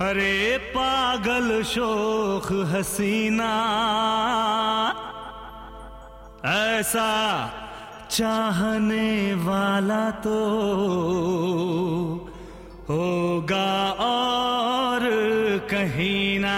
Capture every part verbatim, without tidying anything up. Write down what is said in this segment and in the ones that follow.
अरे पागल शोख हसीना, ऐसा चाहने वाला तो होगा और कहीं ना।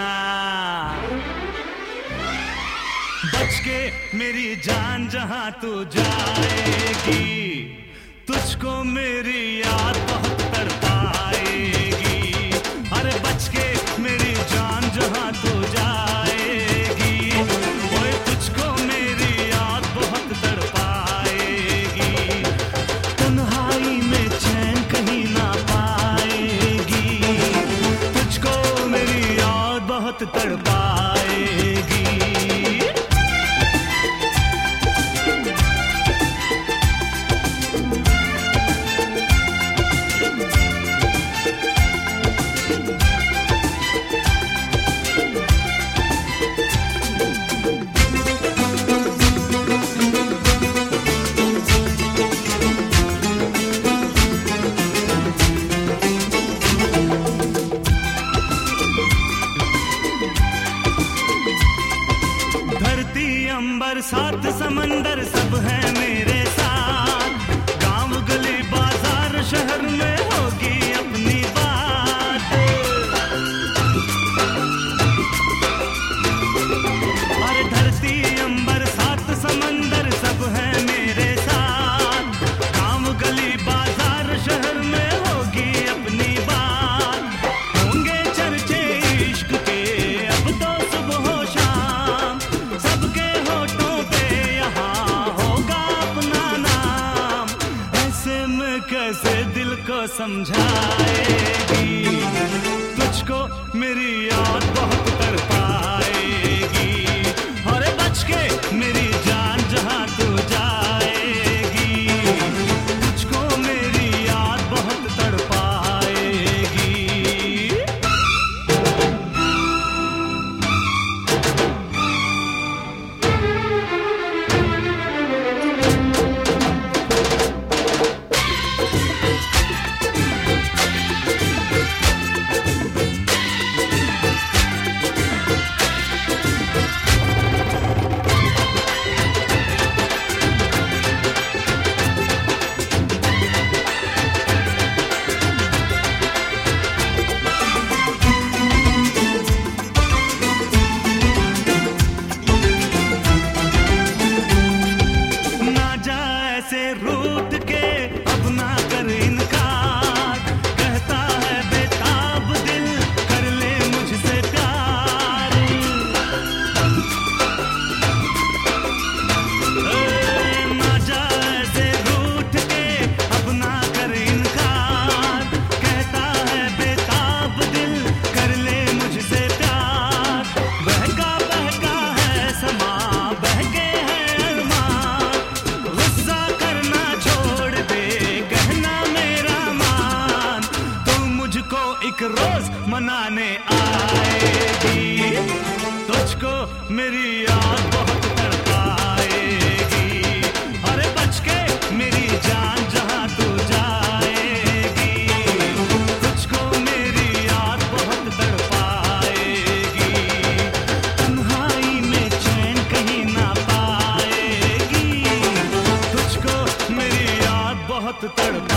बच के मेरी जान जहां तू जाएगी, तुझको मेरी याद बहुत तड़पाएगी। अरे बच के मेरी जान जहां तू जाएगी, ओए तुझको मेरी याद बहुत तड़पाएगी। तन्हाई में चैन कहीं ना पाएगी, तुझको मेरी याद बहुत तड़पाएगी। अंबर सात समंदर सब है मेरे साथ, गांव गली बाजार शहर में होगी अपनी बात। अरे धरती अंबर सात समंदर सब है मेरे साथ, गांव गली बाजार शहर में होगी अपनी बात। होंगे चर्चे इश्क के अब तो सुबह हो शाम, सबके कैसे दिल को समझाएगी, तुझको मेरी याद बहुत तड़पाएगी। और बच के मेरी जान जहां तू जाएगी, तुझको मेरी याद बहुत तड़पाएगी। रूठ के अब ना कर इनकार, कहता है बेताब दिल कर ले मुझसे प्यार। ना जा ऐसे रूठ के अब ना कर इनकार, कहता है बेताब दिल कर ले मुझसे प्यार। बहका बहका है समा, बहके है अरमान, गुस्सा एक रोज मनाने आएगी, तुझको मेरी याद बहुत तड़पाएगी। अरे बच के मेरी जान जहां तू जाएगी, तुझको मेरी याद बहुत तड़पाएगी। तन्हाई में चैन कहीं ना पाएगी, तुझको मेरी याद बहुत तड़पाएगी।